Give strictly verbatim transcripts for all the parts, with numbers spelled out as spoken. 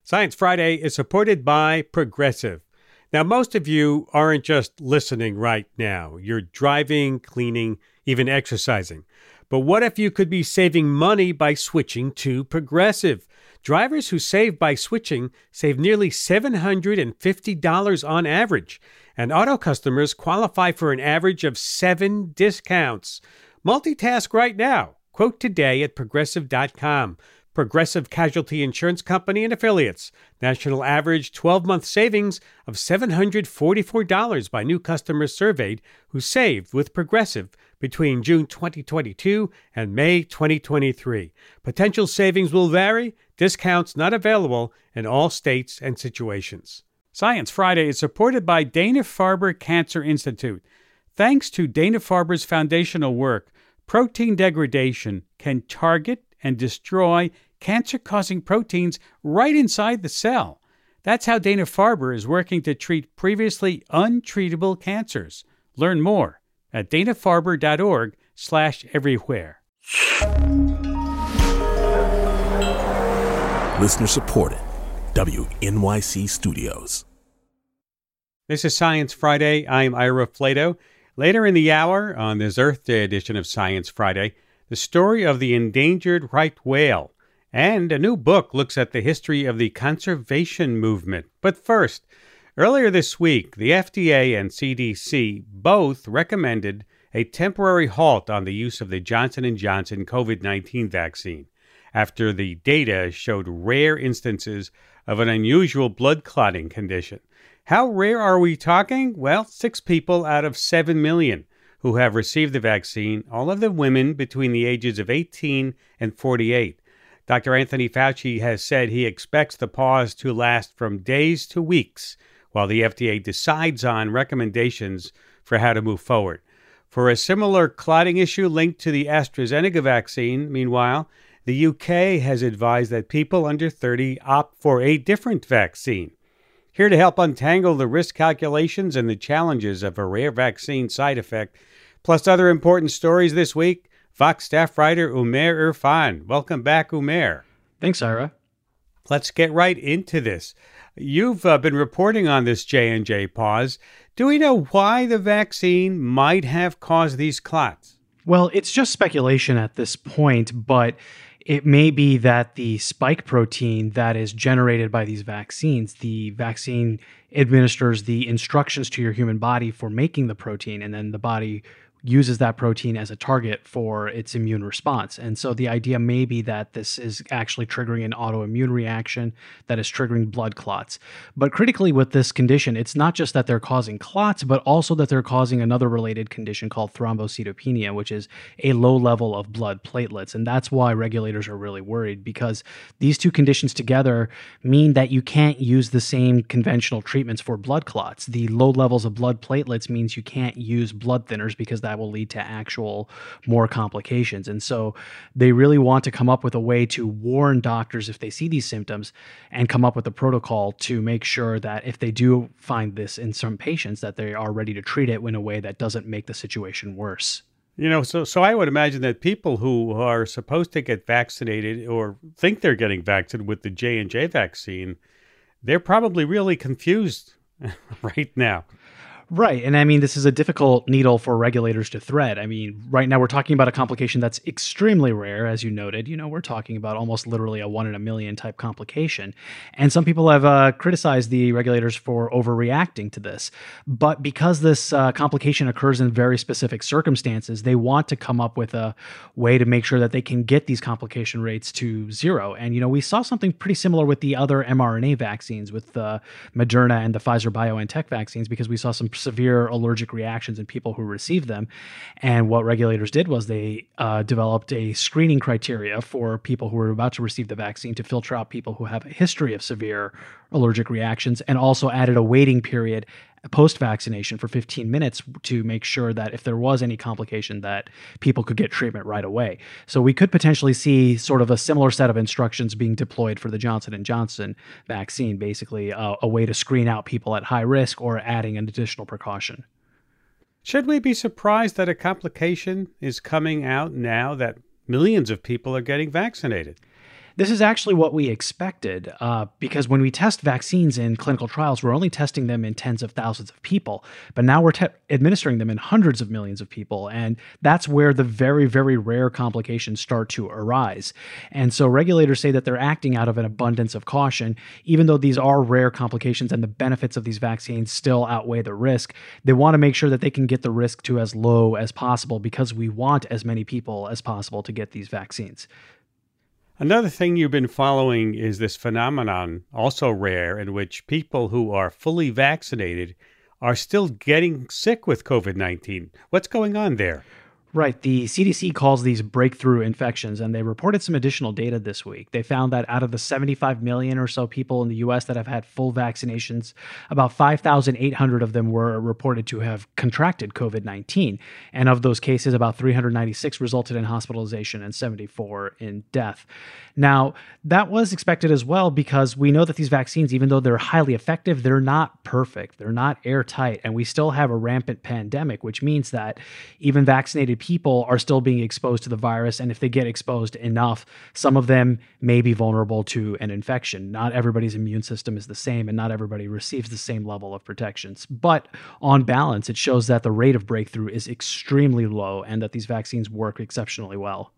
Science Friday is supported by Progressive. Now, most of you aren't just listening right now. You're driving, cleaning, even exercising. But what if you could be saving money by switching to Progressive? Drivers who save by switching save nearly seven hundred fifty dollars on average, and auto customers qualify for an average of seven discounts. Multitask right now. Quote today at progressive dot com. Progressive Casualty Insurance Company and Affiliates. National average twelve-month savings of seven hundred forty-four dollars by new customers surveyed who saved with Progressive between June twenty twenty-two and May twenty twenty-three. Potential savings will vary. Discounts not available in all states and situations. Science Friday is supported by Dana-Farber Cancer Institute. Thanks to Dana-Farber's foundational work, protein degradation can target and destroy cancer-causing proteins right inside the cell. That's how Dana-Farber is working to treat previously untreatable cancers. Learn more at dana-farber.org slash everywhere. Listener supported. W N Y C Studios. This is Science Friday. I'm Ira Flato. Later in the hour, on this Earth Day edition of Science Friday, the story of the endangered right whale, and a new book looks at the history of the conservation movement. But first, earlier this week, the F D A and C D C both recommended a temporary halt on the use of the Johnson and Johnson covid nineteen vaccine after the data showed rare instances of an unusual blood clotting condition. How rare are we talking? Well, six people out of seven million who have received the vaccine, all of them women between the ages of eighteen and forty-eight. Doctor Anthony Fauci has said he expects the pause to last from days to weeks while the F D A decides on recommendations for how to move forward. For a similar clotting issue linked to the AstraZeneca vaccine, meanwhile, the U K has advised that people under thirty opt for a different vaccine. Here to help untangle the risk calculations and the challenges of a rare vaccine side effect, plus other important stories this week, Vox staff writer Umair Irfan. Welcome back, Umair. Thanks, Ira. Let's get right into this. You've uh, been reporting on this J and J pause. Do we know why the vaccine might have caused these clots? Well, it's just speculation at this point, but it may be that the spike protein that is generated by these vaccines, the vaccine administers the instructions to your human body for making the protein, and then the body uses that protein as a target for its immune response. And so the idea may be that this is actually triggering an autoimmune reaction that is triggering blood clots. But critically with this condition, it's not just that they're causing clots, but also that they're causing another related condition called thrombocytopenia, which is a low level of blood platelets. And that's why regulators are really worried, because these two conditions together mean that you can't use the same conventional treatments for blood clots. The low levels of blood platelets means you can't use blood thinners because that will lead to actual more complications. And so they really want to come up with a way to warn doctors if they see these symptoms and come up with a protocol to make sure that if they do find this in some patients, that they are ready to treat it in a way that doesn't make the situation worse. You know, so so I would imagine that people who are supposed to get vaccinated or think they're getting vaccinated with the J and J vaccine, they're probably really confused right now. Right. And I mean, this is a difficult needle for regulators to thread. I mean, right now we're talking about a complication that's extremely rare, as you noted. You know, we're talking about almost literally a one in a million type complication. And some people have uh, criticized the regulators for overreacting to this. But because this uh, complication occurs in very specific circumstances, they want to come up with a way to make sure that they can get these complication rates to zero. And, you know, we saw something pretty similar with the other mRNA vaccines, with uh, Moderna and the Pfizer-BioNTech vaccines, because we saw some severe allergic reactions in people who received them. And what regulators did was they uh, developed a screening criteria for people who were about to receive the vaccine to filter out people who have a history of severe allergic reactions, and also added a waiting period post-vaccination for fifteen minutes to make sure that if there was any complication that people could get treatment right away. So we could potentially see sort of a similar set of instructions being deployed for the Johnson and Johnson vaccine, basically uh, a way to screen out people at high risk or adding an additional precaution. Should we be surprised that a complication is coming out now that millions of people are getting vaccinated? This is actually what we expected, uh, because when we test vaccines in clinical trials, we're only testing them in tens of thousands of people, but now we're te- administering them in hundreds of millions of people, and that's where the very, very rare complications start to arise. And so regulators say that they're acting out of an abundance of caution, even though these are rare complications and the benefits of these vaccines still outweigh the risk. They want to make sure that they can get the risk to as low as possible because we want as many people as possible to get these vaccines. Another thing you've been following is this phenomenon, also rare, in which people who are fully vaccinated are still getting sick with COVID nineteen. What's going on there? Right. The C D C calls these breakthrough infections, and they reported some additional data this week. They found that out of the seventy-five million or so people in the U S that have had full vaccinations, about five thousand eight hundred of them were reported to have contracted COVID nineteen. And of those cases, about three hundred ninety-six resulted in hospitalization and seventy-four in death. Now, that was expected as well because we know that these vaccines, even though they're highly effective, they're not perfect. They're not airtight. And we still have a rampant pandemic, which means that even vaccinated people are still being exposed to the virus. And if they get exposed enough, some of them may be vulnerable to an infection. Not everybody's immune system is the same, and not everybody receives the same level of protections. But on balance, it shows that the rate of breakthrough is extremely low and that these vaccines work exceptionally well.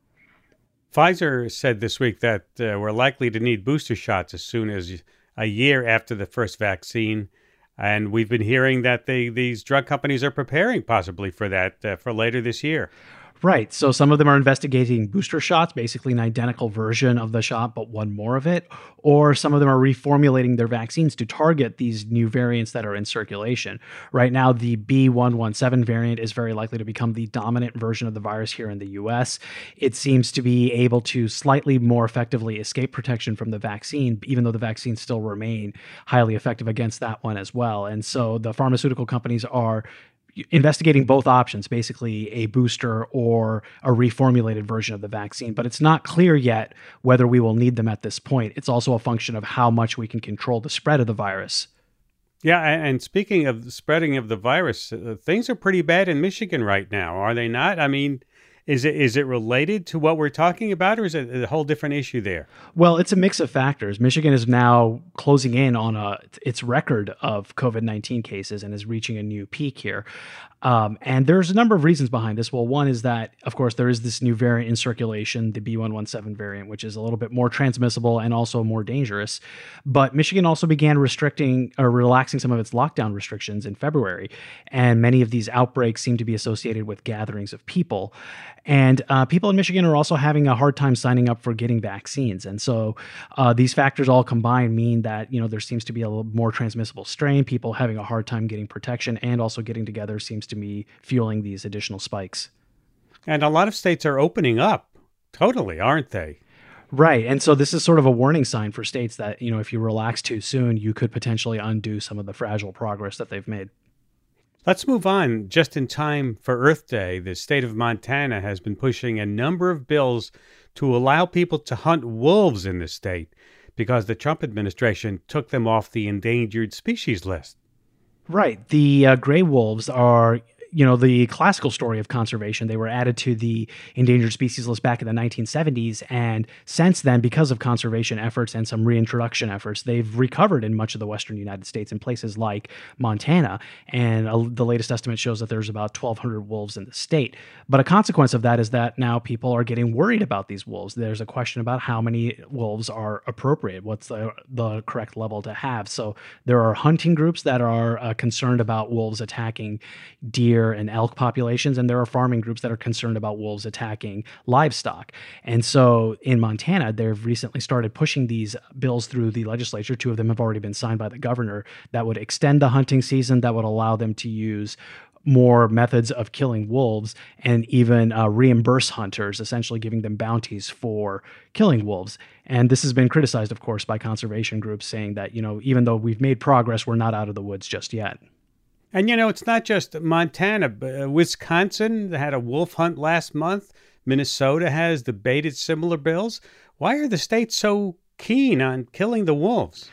Pfizer said this week that uh, we're likely to need booster shots as soon as a year after the first vaccine. And we've been hearing that they, these drug companies are preparing possibly for that uh, for later this year. Right. So some of them are investigating booster shots, basically an identical version of the shot, but one more of it. Or some of them are reformulating their vaccines to target these new variants that are in circulation. Right now, the B one one seven variant is very likely to become the dominant version of the virus here in the U S. It seems to be able to slightly more effectively escape protection from the vaccine, even though the vaccines still remain highly effective against that one as well. And so the pharmaceutical companies are investigating both options, basically a booster or a reformulated version of the vaccine. But it's not clear yet whether we will need them at this point. It's also a function of how much we can control the spread of the virus. Yeah, and speaking of the spreading of the virus, uh, things are pretty bad in Michigan right now, are they not? I mean, Is it is it related to what we're talking about, or is it a whole different issue there? Well, it's a mix of factors. Michigan is now closing in on a, its record of COVID nineteen cases and is reaching a new peak here. Um, and there's a number of reasons behind this. Well, one is that, of course, there is this new variant in circulation, the B one one seven variant, which is a little bit more transmissible and also more dangerous. But Michigan also began restricting or relaxing some of its lockdown restrictions in February. And many of these outbreaks seem to be associated with gatherings of people. And uh, people in Michigan are also having a hard time signing up for getting vaccines. And so uh, these factors all combined mean that, you know, there seems to be a little more transmissible strain, people having a hard time getting protection and also getting together seems to be fueling these additional spikes. And a lot of states are opening up totally, aren't they? Right. And so this is sort of a warning sign for states that, you know, if you relax too soon, you could potentially undo some of the fragile progress that they've made. Let's move on. Just in time for Earth Day, the state of Montana has been pushing a number of bills to allow people to hunt wolves in the state because the Trump administration took them off the endangered species list. Right. The uh, gray wolves are, you know, the classical story of conservation. They were added to the endangered species list back in the nineteen seventies. And since then, because of conservation efforts and some reintroduction efforts, they've recovered in much of the western United States in places like Montana. And uh, the latest estimate shows that there's about twelve hundred wolves in the state. But a consequence of that is that now people are getting worried about these wolves. There's a question about how many wolves are appropriate. What's the, the correct level to have? So there are hunting groups that are uh, concerned about wolves attacking deer and elk populations, and there are farming groups that are concerned about wolves attacking livestock. And so in Montana, they've recently started pushing these bills through the legislature. Two of them have already been signed by the governor that would extend the hunting season, that would allow them to use more methods of killing wolves and even uh, reimburse hunters, essentially giving them bounties for killing wolves. And this has been criticized, of course, by conservation groups saying that, you know, even though we've made progress, we're not out of the woods just yet. And, you know, it's not just Montana. But, uh, Wisconsin had a wolf hunt last month. Minnesota has debated similar bills. Why are the states so keen on killing the wolves?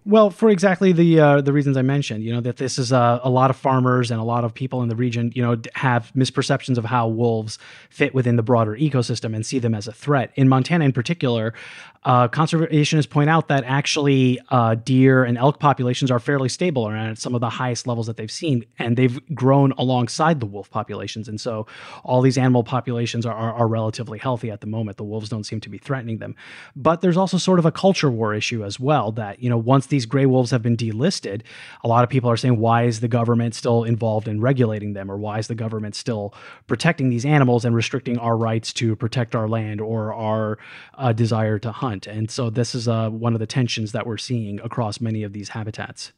Well, for exactly the uh, the reasons I mentioned, you know, that this is a, a lot of farmers and a lot of people in the region, you know, d- have misperceptions of how wolves fit within the broader ecosystem and see them as a threat. In Montana, in particular, uh, conservationists point out that actually uh, deer and elk populations are fairly stable and at some of the highest levels that they've seen, and they've grown alongside the wolf populations. And so, all these animal populations are, are are relatively healthy at the moment. The wolves don't seem to be threatening them. But there's also sort of a culture war issue as well. That, you know, once these gray wolves have been delisted, a lot of people are saying, why is the government still involved in regulating them? Or why is the government still protecting these animals and restricting our rights to protect our land or our uh, desire to hunt? And so this is uh, one of the tensions that we're seeing across many of these habitats.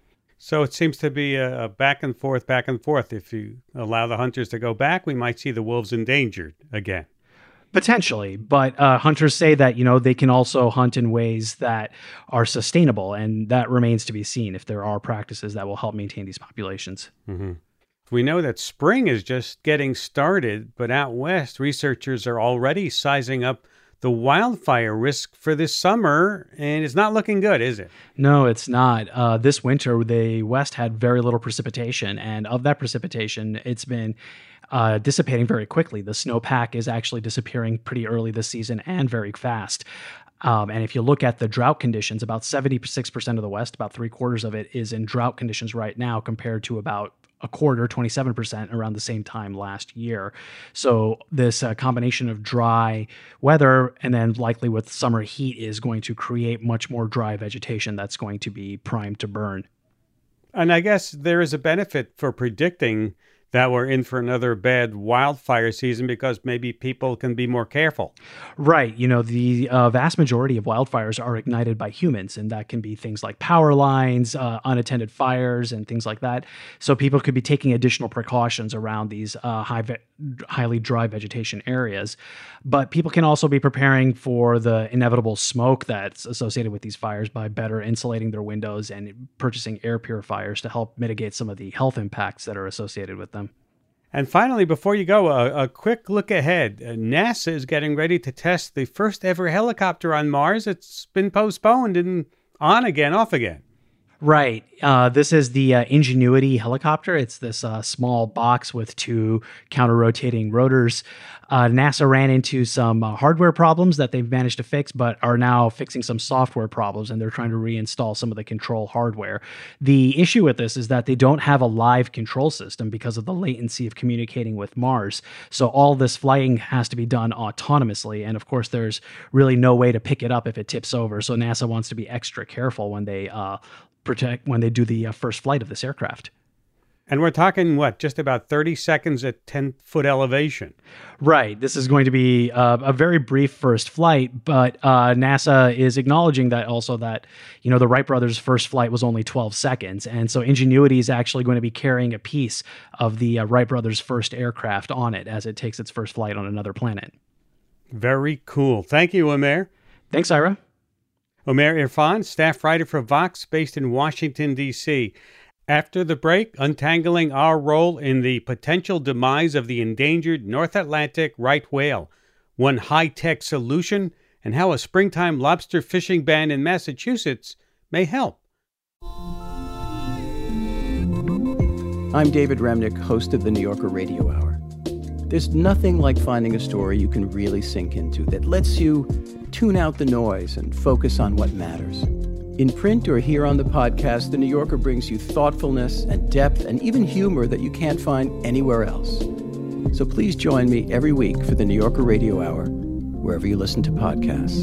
So it seems to be a, a back and forth, back and forth. If you allow the hunters to go back, we might see the wolves endangered again. Potentially, but uh, hunters say that, you know, they can also hunt in ways that are sustainable, and that remains to be seen if there are practices that will help maintain these populations. Mm-hmm. We know that spring is just getting started, but out west, researchers are already sizing up the wildfire risk for this summer, and it's not looking good, is it? No, it's not. Uh, this winter, the West had very little precipitation, and of that precipitation, it's been uh, dissipating very quickly. The snowpack is actually disappearing pretty early this season and very fast. Um, and if you look at the drought conditions, about seventy-six percent of the West, about three quarters of it is in drought conditions right now, compared to about a quarter, twenty-seven percent around the same time last year. So this uh, combination of dry weather and then likely with summer heat is going to create much more dry vegetation that's going to be primed to burn. And I guess there is a benefit for predicting that we're in for another bad wildfire season because maybe people can be more careful. Right. You know, the uh, vast majority of wildfires are ignited by humans, and that can be things like power lines, uh, unattended fires, and things like that. So people could be taking additional precautions around these uh, high ve- highly dry vegetation areas. But people can also be preparing for the inevitable smoke that's associated with these fires by better insulating their windows and purchasing air purifiers to help mitigate some of the health impacts that are associated with them. And finally, before you go, a, a quick look ahead. Uh, NASA is getting ready to test the first ever helicopter on Mars. It's been postponed and on again, off again. Right. Uh, this is the uh, Ingenuity helicopter. It's this uh, small box with two counter-rotating rotors. Uh, NASA ran into some uh, hardware problems that they've managed to fix, but are now fixing some software problems, and they're trying to reinstall some of the control hardware. The issue with this is that they don't have a live control system because of the latency of communicating with Mars. So all this flying has to be done autonomously, and of course there's really no way to pick it up if it tips over. So NASA wants to be extra careful when they uh, protect when they do the uh, first flight of this aircraft. And we're talking, what, just about thirty seconds at ten-foot elevation. Right. This is going to be uh, a very brief first flight, but uh, NASA is acknowledging that also that, you know, the Wright brothers' first flight was only twelve seconds. And so Ingenuity is actually going to be carrying a piece of the uh, Wright brothers' first aircraft on it as it takes its first flight on another planet. Very cool. Thank you, Omer. Thanks, Ira. Omer Irfan, staff writer for Vox, based in Washington, D C After the break, untangling our role in the potential demise of the endangered North Atlantic right whale, one high-tech solution, and how a springtime lobster fishing ban in Massachusetts may help. I'm David Remnick, host of the New Yorker Radio Hour. There's nothing like finding a story you can really sink into that lets you tune out the noise and focus on what matters. In print or here on the podcast, The New Yorker brings you thoughtfulness and depth and even humor that you can't find anywhere else. So please join me every week for The New Yorker Radio Hour, wherever you listen to podcasts.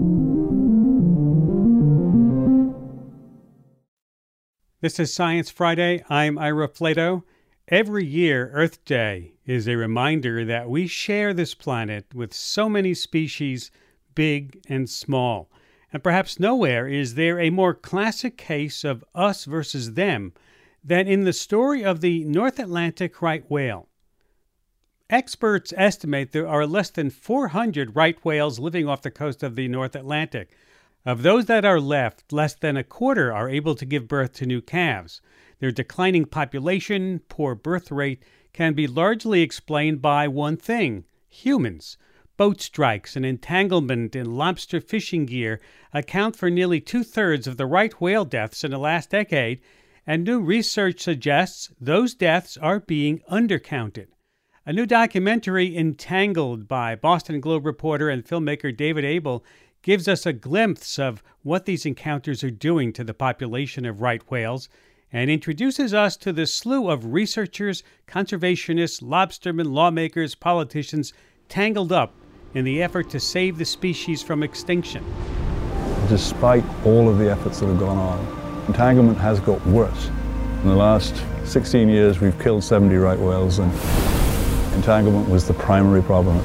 This is Science Friday. I'm Ira Flato. Every year, Earth Day is a reminder that we share this planet with so many species, big and small. And perhaps nowhere is there a more classic case of us versus them than in the story of the North Atlantic right whale. Experts estimate there are less than four hundred right whales living off the coast of the North Atlantic. Of those that are left, less than a quarter are able to give birth to new calves. Their declining population, poor birth rate, can be largely explained by one thing: humans. boat strikes and entanglement in lobster fishing gear account for nearly two-thirds of the right whale deaths in the last decade, and new research suggests those deaths are being undercounted. A new documentary, Entangled, by Boston Globe reporter and filmmaker David Abel, gives us a glimpse of what these encounters are doing to the population of right whales, and introduces us to the slew of researchers, conservationists, lobstermen, lawmakers, politicians tangled up in the effort to save the species from extinction. Despite all of the efforts that have gone on, entanglement has got worse. In the last sixteen years, we've killed seventy right whales, and entanglement was the primary problem.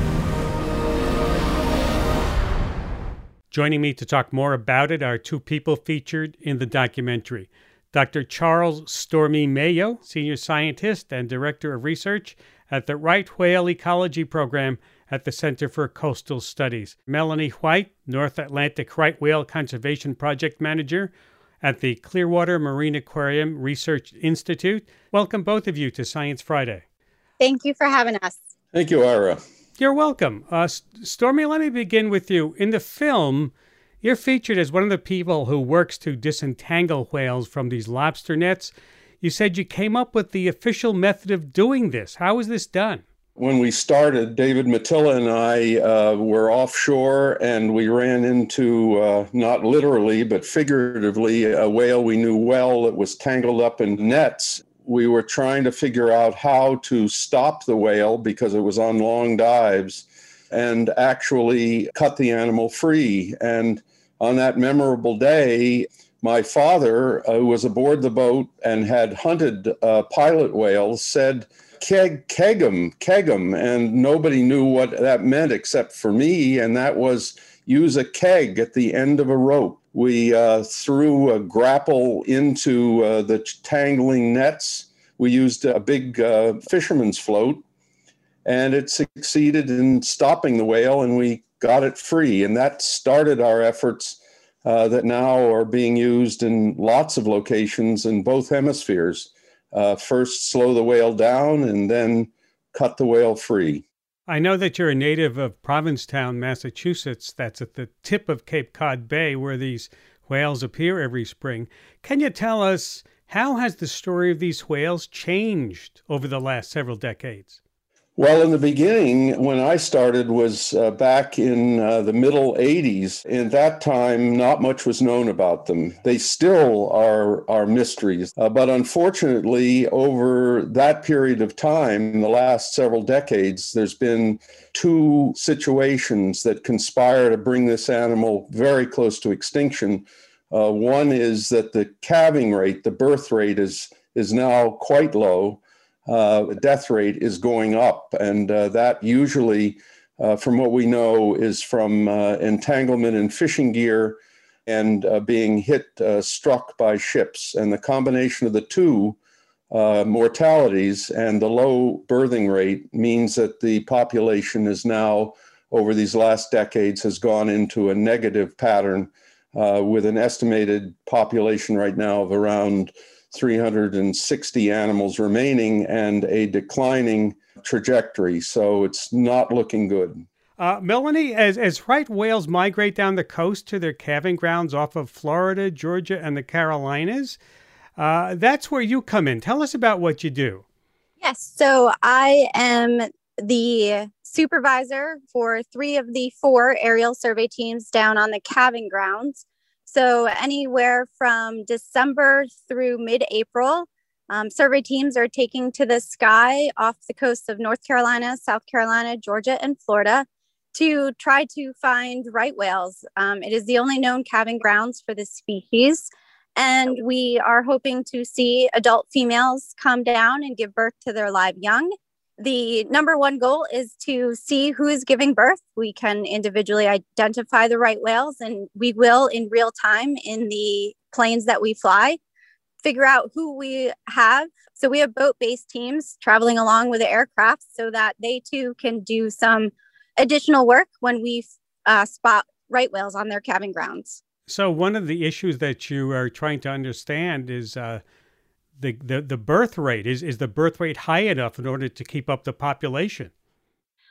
Joining me to talk more about it are two people featured in the documentary. Doctor Charles Stormy Mayo, Senior Scientist and Director of Research at the Right Whale Ecology Program at the Center for Coastal Studies. Melanie White, North Atlantic Right Whale Conservation Project Manager at the Clearwater Marine Aquarium Research Institute. Welcome both of you to Science Friday. Thank you for having us. Thank you, Ira. You're welcome. Uh, Stormy, let me begin with you. In the film, you're featured as one of the people who works to disentangle whales from these lobster nets. You said you came up with the official method of doing this. How was this done? When we started, David Matilla and I uh, were offshore, and we ran into, uh, not literally, but figuratively, a whale we knew well that was tangled up in nets. We were trying to figure out how to stop the whale because it was on long dives and actually cut the animal free. And on that memorable day, my father, uh, who was aboard the boat and had hunted uh, pilot whales, said, keg, keg 'em, keg 'em. And nobody knew what that meant except for me, and that was use a keg at the end of a rope. We uh, threw a grapple into uh, the tangling nets. We used a big uh, fisherman's float, and it succeeded in stopping the whale, and we got it free. And that started our efforts uh, that now are being used in lots of locations in both hemispheres. Uh, first, slow the whale down, and then cut the whale free. I know that you're a native of Provincetown, Massachusetts. That's at the tip of Cape Cod Bay, where these whales appear every spring. Can you tell us, how has the story of these whales changed over the last several decades? Well, in the beginning, when I started, was uh, back in uh, the middle eighties. In that time, not much was known about them. They still are, are mysteries. Uh, but unfortunately, over that period of time, in the last several decades, there's been two situations that conspire to bring this animal very close to extinction. Uh, one is that the calving rate, the birth rate, is, is now quite low. Uh, the death rate is going up, and uh, that usually, uh, from what we know, is from uh, entanglement in fishing gear and uh, being hit, uh, struck by ships. And the combination of the two uh, mortalities and the low birthing rate means that the population is now, over these last decades, has gone into a negative pattern uh, with an estimated population right now of around three hundred sixty animals remaining and a declining trajectory. So it's not looking good. Uh, Melanie, as, as right whales migrate down the coast to their calving grounds off of Florida, Georgia, and the Carolinas, uh, that's where you come in. Tell us about what you do. Yes, so I am the supervisor for three of the four aerial survey teams down on the calving grounds. So anywhere from December through mid-April, um, survey teams are taking to the sky off the coasts of North Carolina, South Carolina, Georgia, and Florida to try to find right whales. Um, it is the only known calving grounds for this species. And we are hoping to see adult females come down and give birth to their live young. The number one goal is to see who is giving birth. We can individually identify the right whales, and we will in real time in the planes that we fly, figure out who we have. So we have boat-based teams traveling along with the aircraft so that they too can do some additional work when we uh, spot right whales on their calving grounds. So one of the issues that you are trying to understand is uh, The, the the birth rate. Is is the birth rate high enough in order to keep up the population?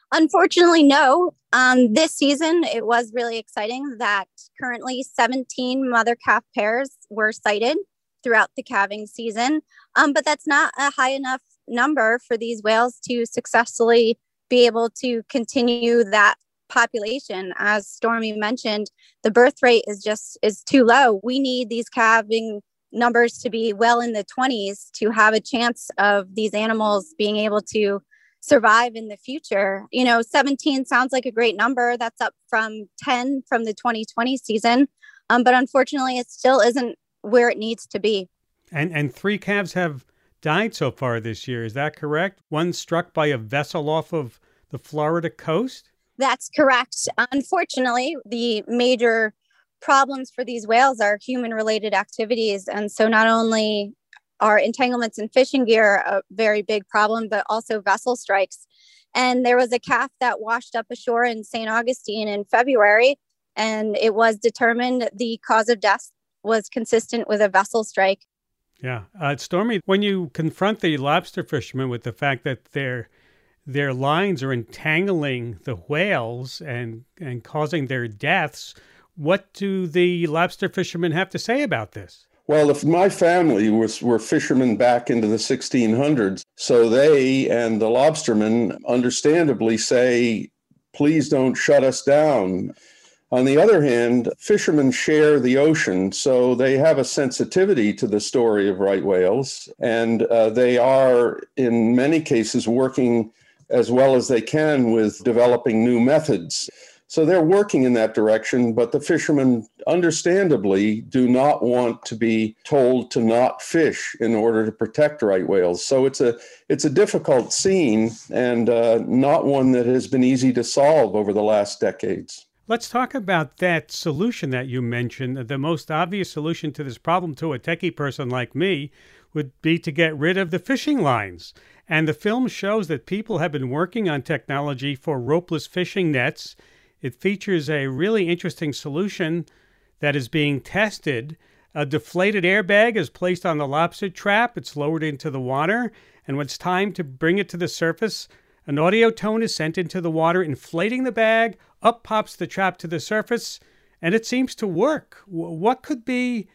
Unfortunately, no. Um, this season, it was really exciting that currently seventeen mother calf pairs were sighted throughout the calving season. Um, but that's not a high enough number for these whales to successfully be able to continue that population. As Stormy mentioned, the birth rate is just is too low. We need these calving numbers to be well in the twenties to have a chance of these animals being able to survive in the future. You know, seventeen sounds like a great number. That's up from ten from the twenty twenty season. Um, but unfortunately, it still isn't where it needs to be. And and three calves have died so far this year. Is that correct? One struck by a vessel off of the Florida coast? That's correct. Unfortunately, the major problems for these whales are human-related activities. And so not only are entanglements in fishing gear a very big problem, but also vessel strikes. And there was a calf that washed up ashore in Saint Augustine in February, and it was determined the cause of death was consistent with a vessel strike. Yeah. Uh, Stormy, when you confront the lobster fishermen with the fact that their their lines are entangling the whales and, and causing their deaths, what do the lobster fishermen have to say about this? Well, if my family was were fishermen back into the sixteen hundreds, so they and the lobstermen understandably say, please don't shut us down. On the other hand, fishermen share the ocean, so they have a sensitivity to the story of right whales, and uh, they are, in many cases, working as well as they can with developing new methods. So they're working in that direction, but the fishermen understandably do not want to be told to not fish in order to protect right whales. So it's a it's a difficult scene and uh, not one that has been easy to solve over the last decades. Let's talk about that solution that you mentioned. The most obvious solution to this problem to a techie person like me would be to get rid of the fishing lines. And the film shows that people have been working on technology for ropeless fishing nets. It features a really interesting solution that is being tested. A deflated airbag is placed on the lobster trap. It's lowered into the water. And when it's time to bring it to the surface, an audio tone is sent into the water, inflating the bag. Up pops the trap to the surface, and it seems to work. What could be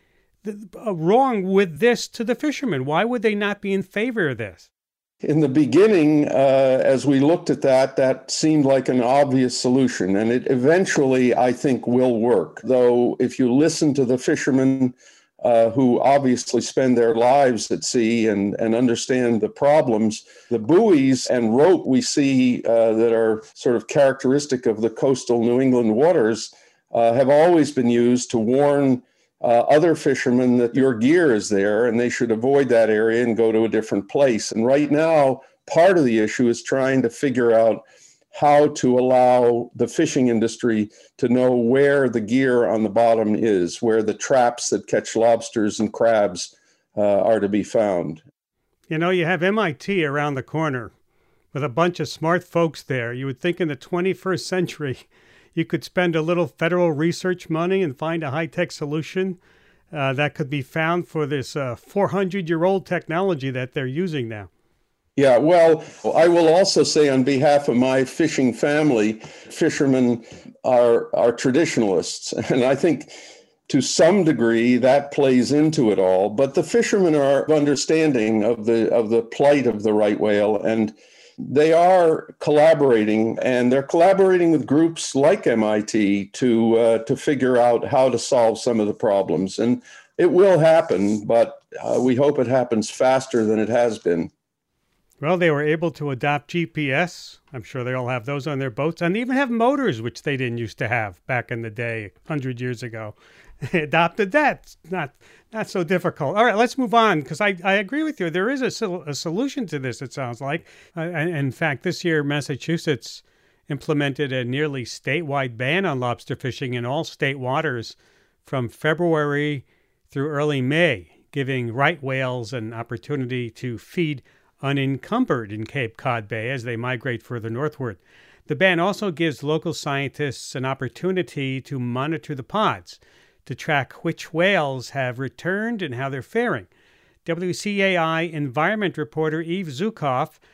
wrong with this to the fishermen? Why would they not be in favor of this? In the beginning, uh, as we looked at that, that seemed like an obvious solution, and it eventually, I think, will work. Though, if you listen to the fishermen uh, who obviously spend their lives at sea and, and understand the problems, the buoys and rope we see uh, that are sort of characteristic of the coastal New England waters uh, have always been used to warn Uh, other fishermen that your gear is there and they should avoid that area and go to a different place. And right now, part of the issue is trying to figure out how to allow the fishing industry to know where the gear on the bottom is, where the traps that catch lobsters and crabs uh, are to be found. You know, you have M I T around the corner with a bunch of smart folks there. You would think in the twenty-first century, you could spend a little federal research money and find a high-tech solution uh, that could be found for this uh, four hundred year old technology that they're using now. Yeah, well, I will also say on behalf of my fishing family, fishermen are, are traditionalists. And I think to some degree that plays into it all. But the fishermen are understanding of the of the plight of the right whale, and they are collaborating, and they're collaborating with groups like M I T to uh, to figure out how to solve some of the problems. And it will happen, but uh, we hope it happens faster than it has been. Well, they were able to adopt G P S. I'm sure they all have those on their boats, and they even have motors, which they didn't used to have back in the day, one hundred years ago. They adopted that. It's not not so difficult. All right, let's move on, because I, I agree with you. There is a, sol- a solution to this, it sounds like. Uh, in fact, this year, Massachusetts implemented a nearly statewide ban on lobster fishing in all state waters from February through early May, giving right whales an opportunity to feed unencumbered in Cape Cod Bay as they migrate further northward. The ban also gives local scientists an opportunity to monitor the pods, to track which whales have returned and how they're faring. W C A I environment reporter Eve Zukoff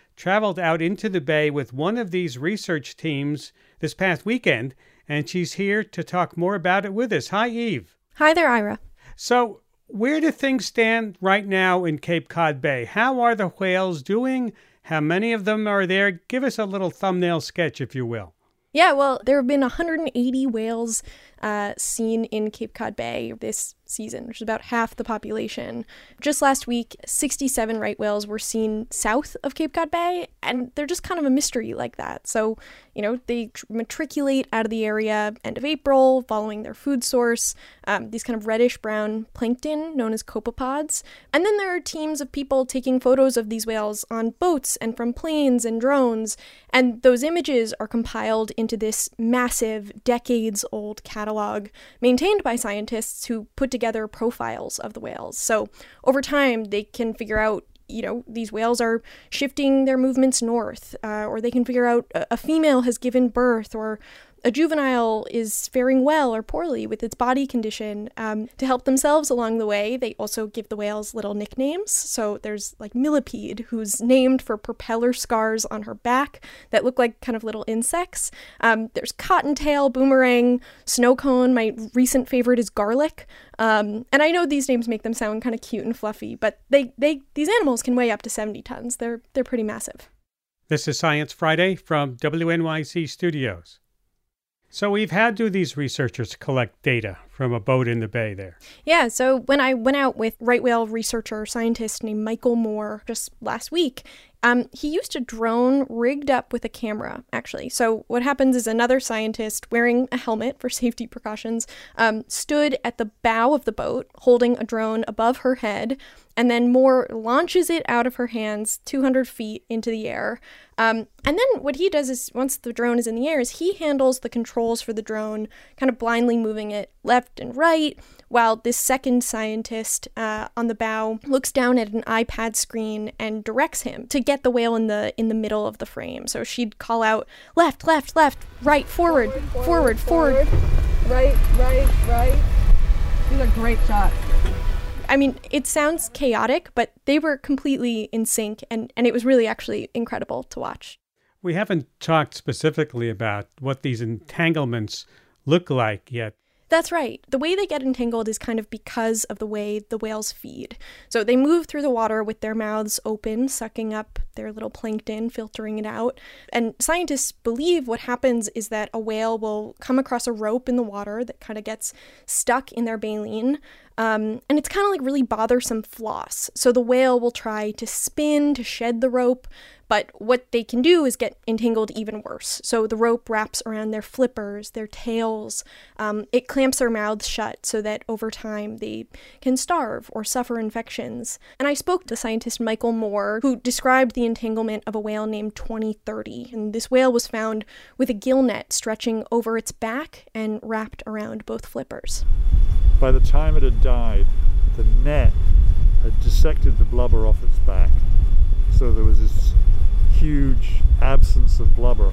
traveled out into the bay with one of these research teams this past weekend, and she's here to talk more about it with us. Hi, Eve. Hi there, Ira. So, where do things stand right now in Cape Cod Bay? How are the whales doing? How many of them are there? Give us a little thumbnail sketch, if you will. Yeah, well, there have been one hundred eighty whales uh, seen in Cape Cod Bay this season, which is about half the population. Just last week, sixty-seven right whales were seen south of Cape Cod Bay, and they're just kind of a mystery like that. So, you know, they tr- matriculate out of the area end of April, following their food source, um, these kind of reddish-brown plankton known as copepods. And then there are teams of people taking photos of these whales on boats and from planes and drones, and those images are compiled into this massive, decades-old catalog maintained by scientists who put together profiles of the whales. So over time, they can figure out, you know, these whales are shifting their movements north, uh, or they can figure out a, a female has given birth, or a juvenile is faring well or poorly with its body condition. Um, to help themselves along the way, they also give the whales little nicknames. So there's like Millipede, who's named for propeller scars on her back that look like kind of little insects. Um, there's Cottontail, Boomerang, Snowcone. My recent favorite is Garlic. Um, and I know these names make them sound kind of cute and fluffy, but they, they these animals can weigh up to seventy tons. They're they're pretty massive. This is Science Friday from W N Y C Studios. So we've had to these researchers collect data from a boat in the bay there. Yeah, so when I went out with right whale researcher, scientist named Michael Moore just last week, um, he used a drone rigged up with a camera, actually. So what happens is another scientist wearing a helmet for safety precautions um, stood at the bow of the boat holding a drone above her head, and then Moore launches it out of her hands two hundred feet into the air. Um, and then what he does is, once the drone is in the air, is he handles the controls for the drone, kind of blindly moving it left and right, while this second scientist uh, on the bow looks down at an iPad screen and directs him to get the whale in the in the middle of the frame. So she'd call out, left, left, left, right, forward, forward, forward, forward. forward. Right, right, right. These are great shots. I mean, it sounds chaotic, but they were completely in sync, and, and it was really actually incredible to watch. We haven't talked specifically about what these entanglements look like yet. That's right. The way they get entangled is kind of because of the way the whales feed. So they move through the water with their mouths open, sucking up their little plankton, filtering it out. And scientists believe what happens is that a whale will come across a rope in the water that kind of gets stuck in their baleen. Um, and it's kind of like really bothersome floss. So the whale will try to spin to shed the rope, but what they can do is get entangled even worse. So the rope wraps around their flippers, their tails. Um, it clamps their mouths shut so that over time they can starve or suffer infections. And I spoke to scientist Michael Moore, who described the entanglement of a whale named twenty thirty. And this whale was found with a gill net stretching over its back and wrapped around both flippers. By the time it had died, the net had dissected the blubber off its back. So there was this huge absence of blubber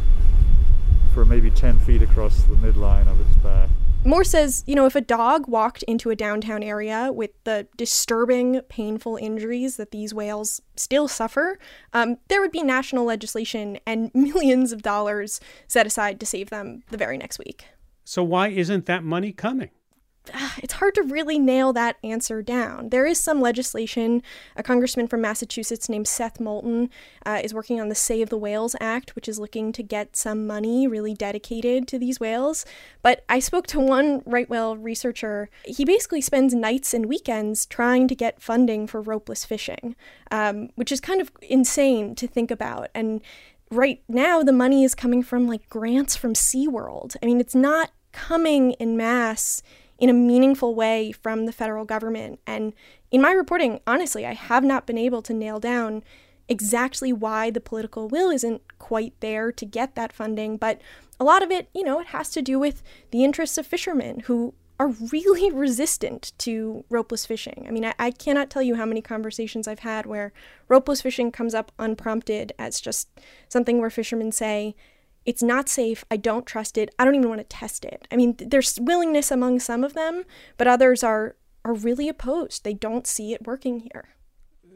for maybe ten feet across the midline of its back. Moore says, you know, if a dog walked into a downtown area with the disturbing, painful injuries that these whales still suffer, um, there would be national legislation and millions of dollars set aside to save them the very next week. So why isn't that money coming? It's hard to really nail that answer down. There is some legislation. A congressman from Massachusetts named Seth Moulton uh, is working on the Save the Whales Act, which is looking to get some money really dedicated to these whales. But I spoke to one right whale researcher. He basically spends nights and weekends trying to get funding for ropeless fishing, um, which is kind of insane to think about. And right now, the money is coming from like grants from SeaWorld. I mean, it's not coming in mass in a meaningful way from the federal government. And in my reporting, honestly, I have not been able to nail down exactly why the political will isn't quite there to get that funding. But a lot of it, you know, it has to do with the interests of fishermen who are really resistant to ropeless fishing. I mean, I, I cannot tell you how many conversations I've had where ropeless fishing comes up unprompted as just something where fishermen say, it's not safe, I don't trust it, I don't even want to test it. I mean, there's willingness among some of them, but others are are really opposed. They don't see it working here.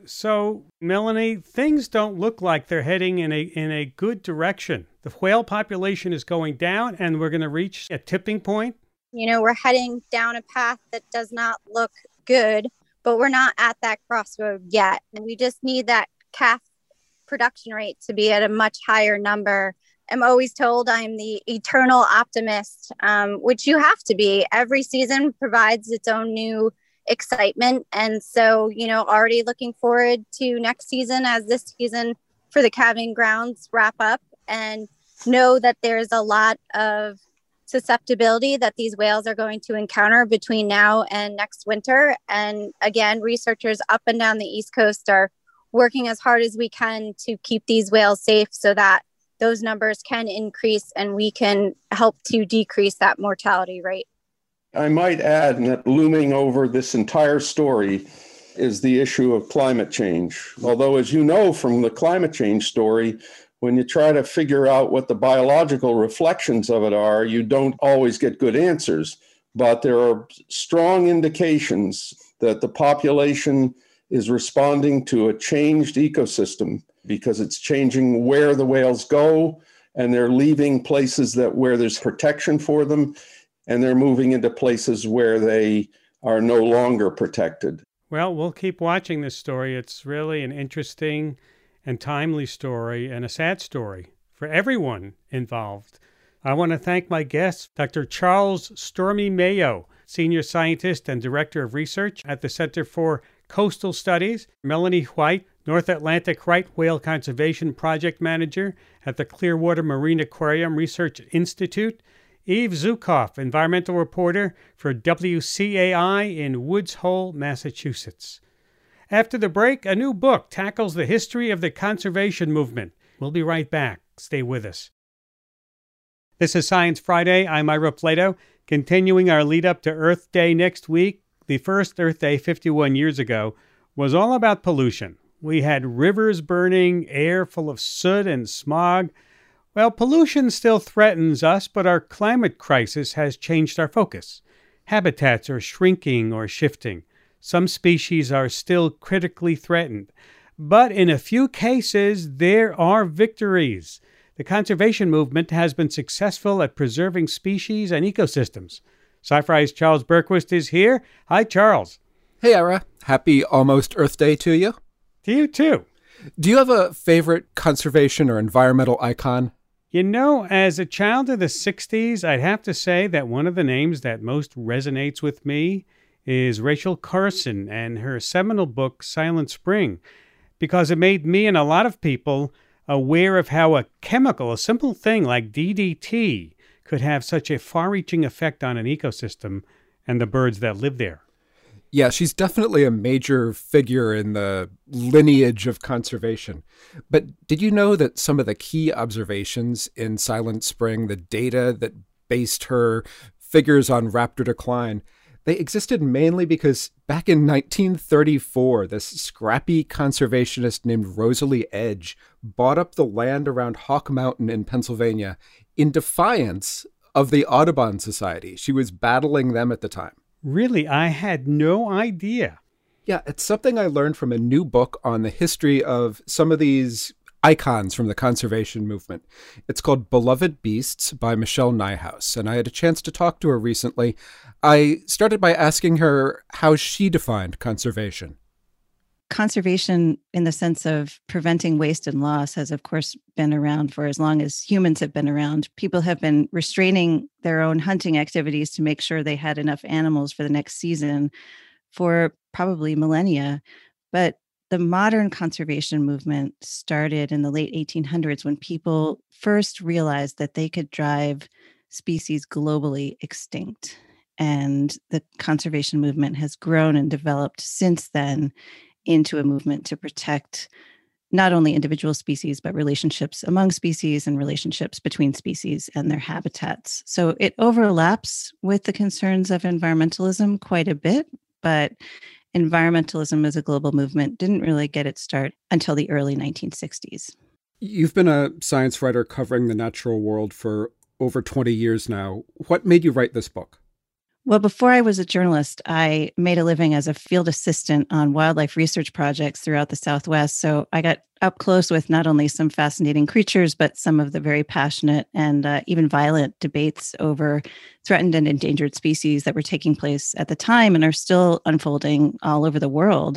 So, Melanie, things don't look like they're heading in a in a good direction. The whale population is going down, and we're going to reach a tipping point. You know, we're heading down a path that does not look good, but we're not at that crossroad yet. And we just need that calf production rate to be at a much higher number. I'm always told I'm the eternal optimist, um, which you have to be. Every season provides its own new excitement. And so, you know, already looking forward to next season as this season for the calving grounds wrap up, and know that there's a lot of susceptibility that these whales are going to encounter between now and next winter. And again, researchers up and down the East Coast are working as hard as we can to keep these whales safe so that those numbers can increase and we can help to decrease that mortality rate. I might add that looming over this entire story is the issue of climate change. Although, as you know from the climate change story, when you try to figure out what the biological reflections of it are, you don't always get good answers. But there are strong indications that the population is responding to a changed ecosystem because it's changing where the whales go, and they're leaving places that where there's protection for them, and they're moving into places where they are no longer protected. Well, we'll keep watching this story. It's really an interesting and timely story, and a sad story for everyone involved. I want to thank my guests, Doctor Charles Stormy Mayo, Senior Scientist and Director of Research at the Center for Coastal Studies, Melanie White, North Atlantic Right Whale Conservation Project Manager at the Clearwater Marine Aquarium Research Institute, Eve Zukoff, environmental reporter for W C A I in Woods Hole, Massachusetts. After the break, a new book tackles the history of the conservation movement. We'll be right back. Stay with us. This is Science Friday. I'm Ira Flatow. Continuing our lead up to Earth Day next week, the first Earth Day fifty-one years ago was all about pollution. We had rivers burning, air full of soot and smog. Well, pollution still threatens us, but our climate crisis has changed our focus. Habitats are shrinking or shifting. Some species are still critically threatened. But in a few cases, there are victories. The conservation movement has been successful at preserving species and ecosystems. Sci-Fi's Charles Bergquist is here. Hi, Charles. Hey, Ira. Happy almost Earth Day to you. To you, too. Do you have a favorite conservation or environmental icon? You know, as a child of the sixties, I'd have to say that one of the names that most resonates with me is Rachel Carson and her seminal book, Silent Spring, because it made me and a lot of people aware of how a chemical, a simple thing like D D T, could have such a far-reaching effect on an ecosystem and the birds that live there. Yeah, she's definitely a major figure in the lineage of conservation. But did you know that some of the key observations in Silent Spring, the data that based her figures on raptor decline, they existed mainly because back in nineteen thirty-four, this scrappy conservationist named Rosalie Edge bought up the land around Hawk Mountain in Pennsylvania in defiance of the Audubon Society. She was battling them at the time. Really? I had no idea. Yeah, it's something I learned from a new book on the history of some of these icons from the conservation movement. It's called Beloved Beasts by Michelle Nijhuis, and I had a chance to talk to her recently. I started by asking her how she defined conservation. Conservation, in the sense of preventing waste and loss, has, of course, been around for as long as humans have been around. People have been restraining their own hunting activities to make sure they had enough animals for the next season for probably millennia. But the modern conservation movement started in the late eighteen hundreds when people first realized that they could drive species globally extinct. And the conservation movement has grown and developed since then into a movement to protect not only individual species, but relationships among species and relationships between species and their habitats. So it overlaps with the concerns of environmentalism quite a bit, but environmentalism as a global movement didn't really get its start until the early nineteen sixties. You've been a science writer covering the natural world for over twenty years now. What made you write this book? Well, before I was a journalist, I made a living as a field assistant on wildlife research projects throughout the Southwest. So I got up close with not only some fascinating creatures, but some of the very passionate and uh, even violent debates over threatened and endangered species that were taking place at the time and are still unfolding all over the world.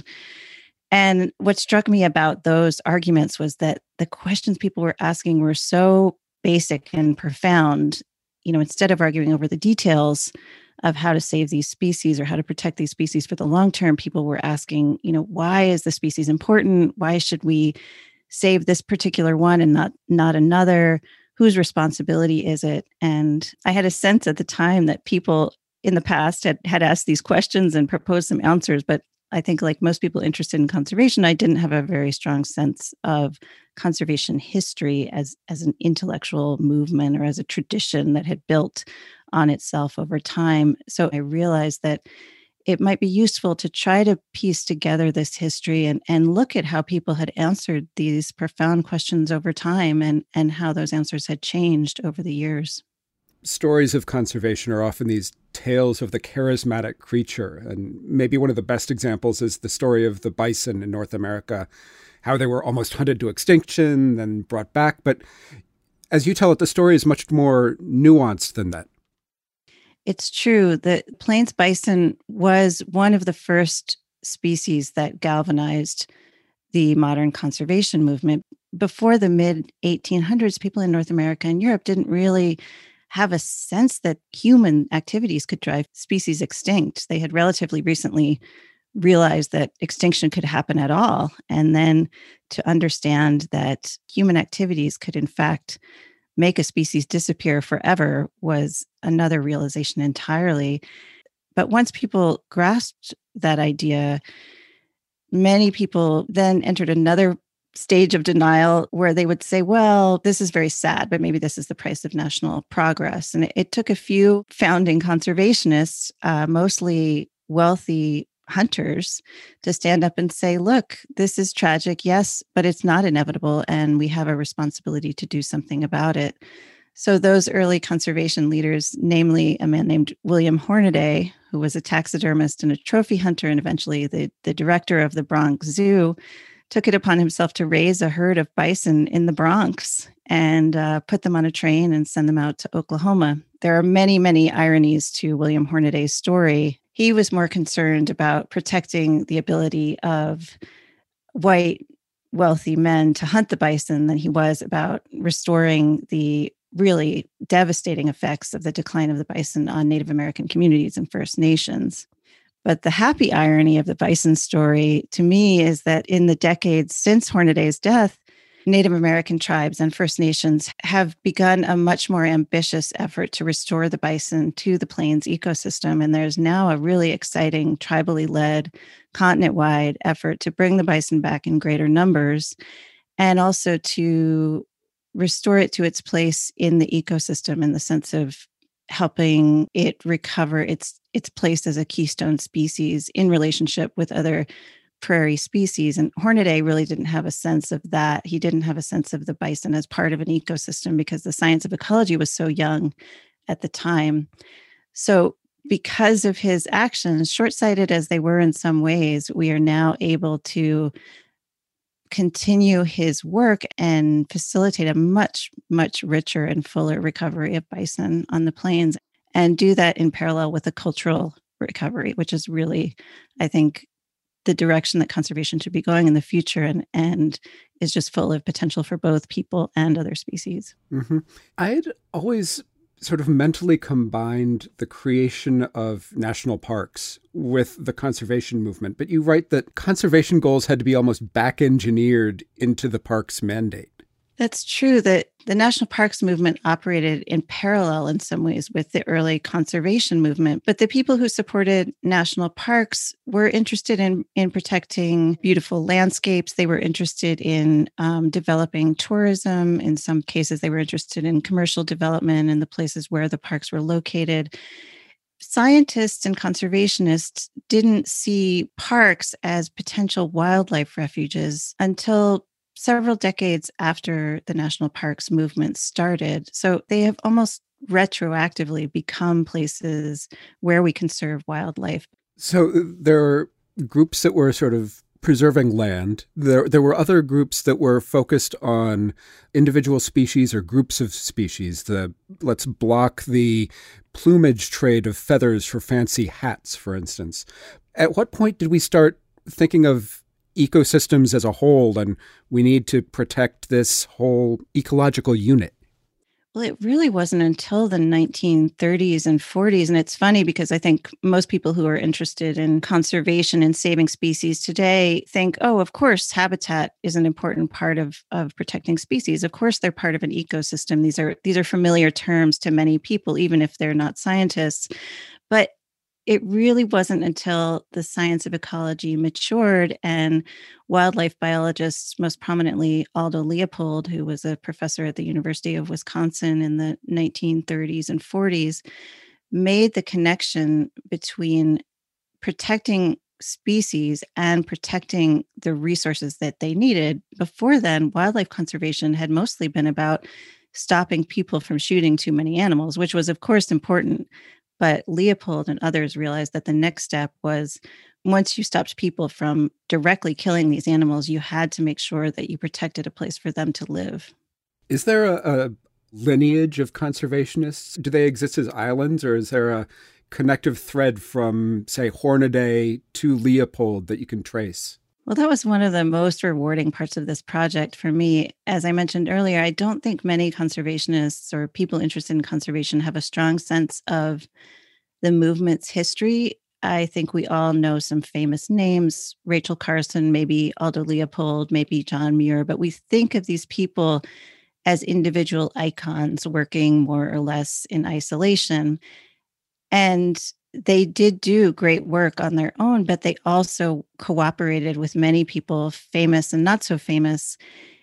And what struck me about those arguments was that the questions people were asking were so basic and profound. You know, instead of arguing over the details of how to save these species or how to protect these species for the long term, people were asking, you know, why is the species important? Why should we save this particular one and not not another? Whose responsibility is it? And I had a sense at the time that people in the past had, had asked these questions and proposed some answers, but I think like most people interested in conservation, I didn't have a very strong sense of conservation history as, as an intellectual movement or as a tradition that had built on itself over time. So I realized that it might be useful to try to piece together this history and, and look at how people had answered these profound questions over time and, and how those answers had changed over the years. Stories of conservation are often these tales of the charismatic creature. And maybe one of the best examples is the story of the bison in North America, how they were almost hunted to extinction, then brought back. But as you tell it, the story is much more nuanced than that. It's true that Plains bison was one of the first species that galvanized the modern conservation movement. Before the mid eighteen hundreds, people in North America and Europe didn't really have a sense that human activities could drive species extinct. They had relatively recently realized that extinction could happen at all. And then to understand that human activities could, in fact, make a species disappear forever was another realization entirely. But once people grasped that idea, many people then entered another stage of denial where they would say, well, this is very sad, but maybe this is the price of national progress. And it, it took a few founding conservationists, uh, mostly wealthy hunters, to stand up and say, look, this is tragic, yes, but it's not inevitable, and we have a responsibility to do something about it. So those early conservation leaders, namely a man named William Hornaday, who was a taxidermist and a trophy hunter, and eventually the, the director of the Bronx Zoo, took it upon himself to raise a herd of bison in the Bronx and uh, put them on a train and send them out to Oklahoma. There are many, many ironies to William Hornaday's story. He was more concerned about protecting the ability of white, wealthy men to hunt the bison than he was about restoring the really devastating effects of the decline of the bison on Native American communities and First Nations. But the happy irony of the bison story to me is that in the decades since Hornaday's death, Native American tribes and First Nations have begun a much more ambitious effort to restore the bison to the Plains ecosystem. And there's now a really exciting tribally led continent-wide effort to bring the bison back in greater numbers and also to restore it to its place in the ecosystem in the sense of helping it recover its its place as a keystone species in relationship with other prairie species. And Hornaday really didn't have a sense of that. He didn't have a sense of the bison as part of an ecosystem because the science of ecology was so young at the time. So because of his actions, short-sighted as they were in some ways, we are now able to continue his work and facilitate a much, much richer and fuller recovery of bison on the plains, and do that in parallel with a cultural recovery, which is really, I think, the direction that conservation should be going in the future, and, and is just full of potential for both people and other species. Mm-hmm. I had always sort of mentally combined the creation of national parks with the conservation movement, but you write that conservation goals had to be almost back-engineered into the park's mandate. That's true, that the national parks movement operated in parallel in some ways with the early conservation movement. But the people who supported national parks were interested in, in protecting beautiful landscapes. They were interested in um, developing tourism. In some cases, they were interested in commercial development in the places where the parks were located. Scientists and conservationists didn't see parks as potential wildlife refuges until several decades after the national parks movement started. So they have almost retroactively become places where we conserve wildlife. So there are groups that were sort of preserving land. There, there were other groups that were focused on individual species or groups of species. The let's block the plumage trade of feathers for fancy hats, for instance. At what point did we start thinking of ecosystems as a whole, and we need to protect this whole ecological unit? Well, it really wasn't until the nineteen thirties and forties. And it's funny because I think most people who are interested in conservation and saving species today think, oh, of course, habitat is an important part of, of protecting species. Of course, they're part of an ecosystem. These are these are familiar terms to many people, even if they're not scientists. But it really wasn't until the science of ecology matured and wildlife biologists, most prominently Aldo Leopold, who was a professor at the University of Wisconsin in the nineteen thirties and forties, made the connection between protecting species and protecting the resources that they needed. Before then, wildlife conservation had mostly been about stopping people from shooting too many animals, which was, of course, important. But Leopold and others realized that the next step was, once you stopped people from directly killing these animals, you had to make sure that you protected a place for them to live. Is there a, a lineage of conservationists? Do they exist as islands, or is there a connective thread from, say, Hornaday to Leopold that you can trace? Well, that was one of the most rewarding parts of this project for me. As I mentioned earlier, I don't think many conservationists or people interested in conservation have a strong sense of the movement's history. I think we all know some famous names, Rachel Carson, maybe Aldo Leopold, maybe John Muir, but we think of these people as individual icons working more or less in isolation. And they did do great work on their own, but they also cooperated with many people, famous and not so famous.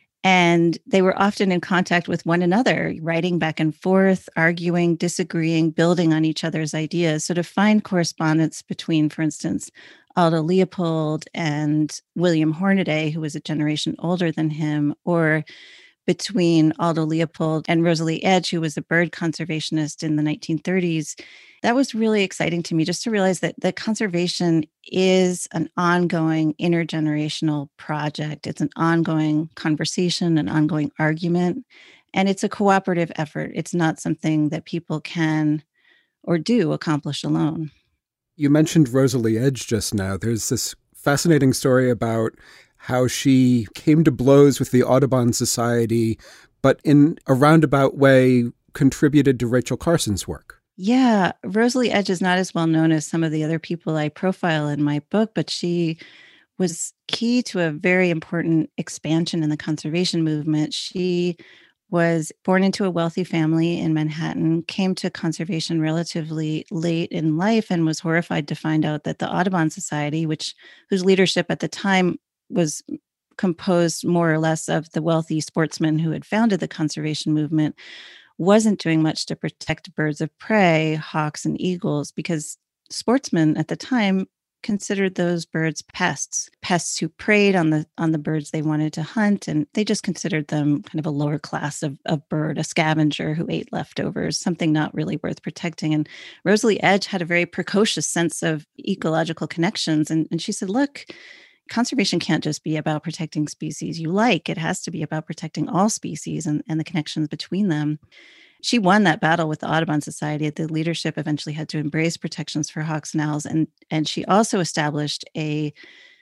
And they were often in contact with one another, writing back and forth, arguing, disagreeing, building on each other's ideas. So to find correspondence between, for instance, Aldo Leopold and William Hornaday, who was a generation older than him, or between Aldo Leopold and Rosalie Edge, who was a bird conservationist in the nineteen thirties, that was really exciting to me, just to realize that, that conservation is an ongoing intergenerational project. It's an ongoing conversation, an ongoing argument, and it's a cooperative effort. It's not something that people can or do accomplish alone. You mentioned Rosalie Edge just now. There's this fascinating story about how she came to blows with the Audubon Society, but in a roundabout way contributed to Rachel Carson's work. Yeah, Rosalie Edge is not as well known as some of the other people I profile in my book, but she was key to a very important expansion in the conservation movement. She was born into a wealthy family in Manhattan, came to conservation relatively late in life, and was horrified to find out that the Audubon Society, which whose leadership at the time was composed more or less of the wealthy sportsmen who had founded the conservation movement, wasn't doing much to protect birds of prey, hawks and eagles, because sportsmen at the time considered those birds pests, pests who preyed on the on the birds they wanted to hunt, and they just considered them kind of a lower class of, of bird, a scavenger who ate leftovers, something not really worth protecting. And Rosalie Edge had a very precocious sense of ecological connections, and, and she said, look, conservation can't just be about protecting species you like. It has to be about protecting all species and, and the connections between them. She won that battle with the Audubon Society. The leadership eventually had to embrace protections for hawks and owls. And, and she also established a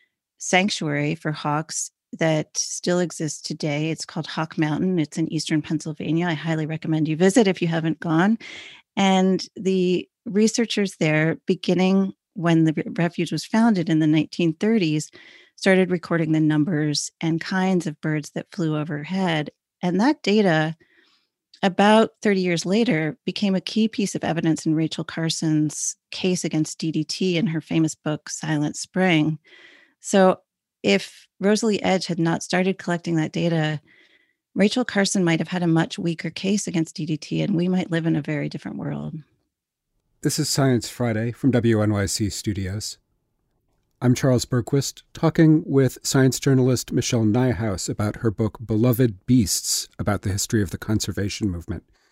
sanctuary for hawks that still exists today. It's called Hawk Mountain. It's in eastern Pennsylvania. I highly recommend you visit if you haven't gone. And the researchers there, beginning when the refuge was founded in the nineteen thirties, started recording the numbers and kinds of birds that flew overhead. And that data, about thirty years later, became a key piece of evidence in Rachel Carson's case against D D T in her famous book, Silent Spring. So if Rosalie Edge had not started collecting that data, Rachel Carson might have had a much weaker case against D D T, and we might live in a very different world. This is Science Friday from W N Y C Studios. I'm Charles Bergquist, talking with science journalist Michelle Nijhuis about her book Beloved Beasts, about the history of the conservation movement.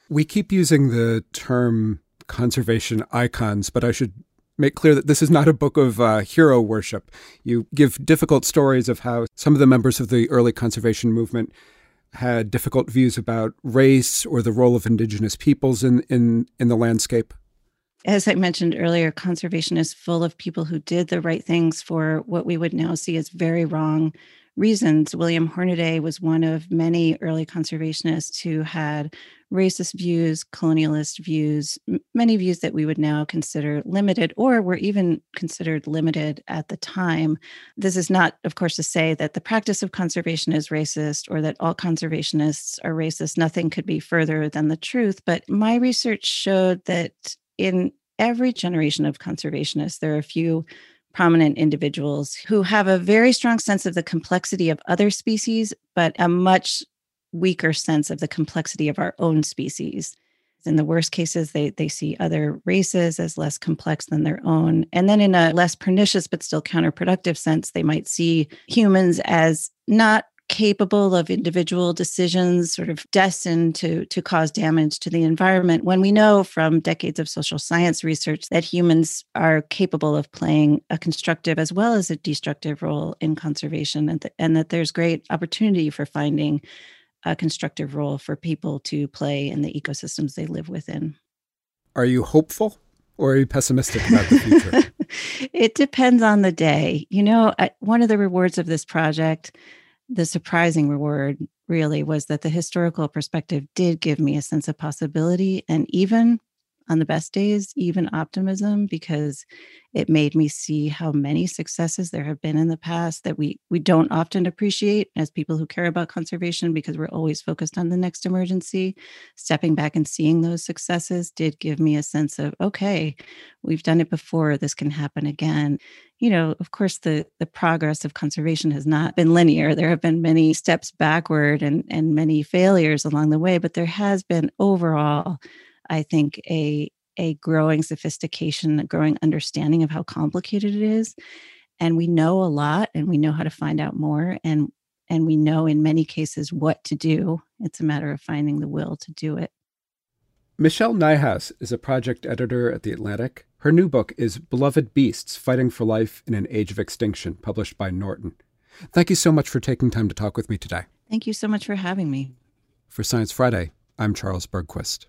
We keep using the term conservation icons, but I should make clear that this is not a book of uh, hero worship. You give difficult stories of how some of the members of the early conservation movement had difficult views about race or the role of indigenous peoples in, in, in the landscape. As I mentioned earlier, conservation is full of people who did the right things for what we would now see as very wrong reasons. William Hornaday was one of many early conservationists who had racist views, colonialist views, m- many views that we would now consider limited or were even considered limited at the time. This is not, of course, to say that the practice of conservation is racist or that all conservationists are racist. Nothing could be further than the truth. But my research showed that in every generation of conservationists, there are a few prominent individuals who have a very strong sense of the complexity of other species, but a much weaker sense of the complexity of our own species. In the worst cases, they, they see other races as less complex than their own. And then in a less pernicious but still counterproductive sense, they might see humans as not capable of individual decisions, sort of destined to, to cause damage to the environment, when we know from decades of social science research that humans are capable of playing a constructive as well as a destructive role in conservation, and, th- and that there's great opportunity for finding a constructive role for people to play in the ecosystems they live within. Are you hopeful or are you pessimistic about the future? It depends on the day. You know, I, one of the rewards of this project, the surprising reward really, was that the historical perspective did give me a sense of possibility, and even on the best days, even optimism, because it made me see how many successes there have been in the past that we we don't often appreciate as people who care about conservation, because we're always focused on the next emergency. Stepping back and seeing those successes did give me a sense of, okay, we've done it before, this can happen again. You know, of course, the the progress of conservation has not been linear. There have been many steps backward and, and many failures along the way, but there has been overall, I think, a, a growing sophistication, a growing understanding of how complicated it is. And we know a lot, and we know how to find out more. And, and we know in many cases what to do. It's a matter of finding the will to do it. Michelle Nijhuis is a project editor at The Atlantic. Her new book is Beloved Beasts, Fighting for Life in an Age of Extinction, published by Norton. Thank you so much for taking time to talk with me today. Thank you so much for having me. For Science Friday, I'm Charles Bergquist.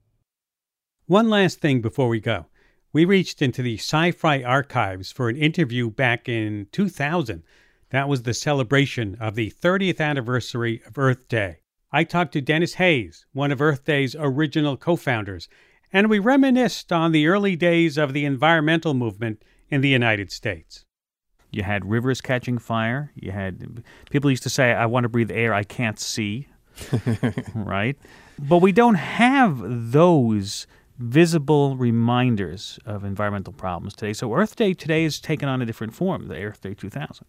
One last thing before we go. We reached into the Sci-Fi archives for an interview back in two thousand. That was the celebration of the thirtieth anniversary of Earth Day. I talked to Dennis Hayes, one of Earth Day's original co-founders, and we reminisced on the early days of the environmental movement in the United States. You had rivers catching fire. You had people used to say, I want to breathe air I can't see, right? But we don't have those visible reminders of environmental problems today. So Earth Day today has taken on a different form, the Earth Day two thousand.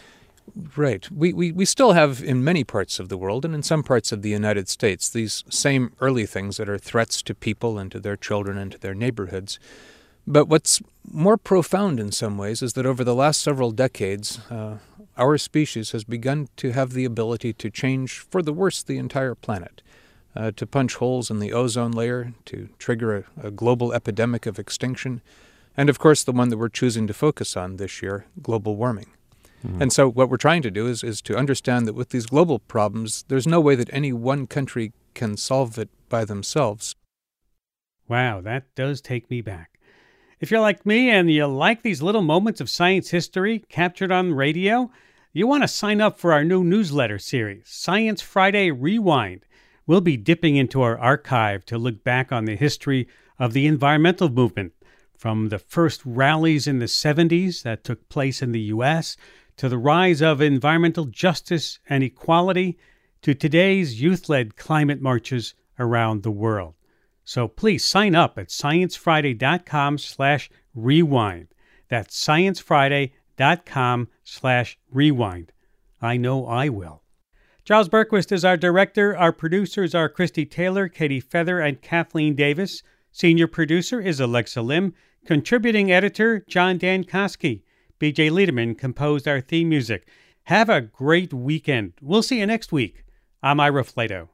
Right. We, we, we still have in many parts of the world and in some parts of the United States these same early things that are threats to people and to their children and to their neighborhoods. But what's more profound in some ways is that over the last several decades, uh, our species has begun to have the ability to change for the worse the entire planet, uh, to punch holes in the ozone layer, to trigger a, a global epidemic of extinction, and of course the one that we're choosing to focus on this year, global warming. Mm-hmm. And so what we're trying to do is, is to understand that with these global problems, there's no way that any one country can solve it by themselves. Wow, that does take me back. If you're like me and you like these little moments of science history captured on radio, you want to sign up for our new newsletter series, Science Friday Rewind. We'll be dipping into our archive to look back on the history of the environmental movement, from the first rallies in the seventies that took place in the U S, to the rise of environmental justice and equality, to today's youth-led climate marches around the world. So please sign up at sciencefriday.com slash rewind. That's sciencefriday.com slash rewind. I know I will. Charles Bergquist is our director. Our producers are Christy Taylor, Katie Feather, and Kathleen Davis. Senior producer is Alexa Lim. Contributing editor, John Dankosky. B J Liederman composed our theme music. Have a great weekend. We'll see you next week. I'm Ira Flato.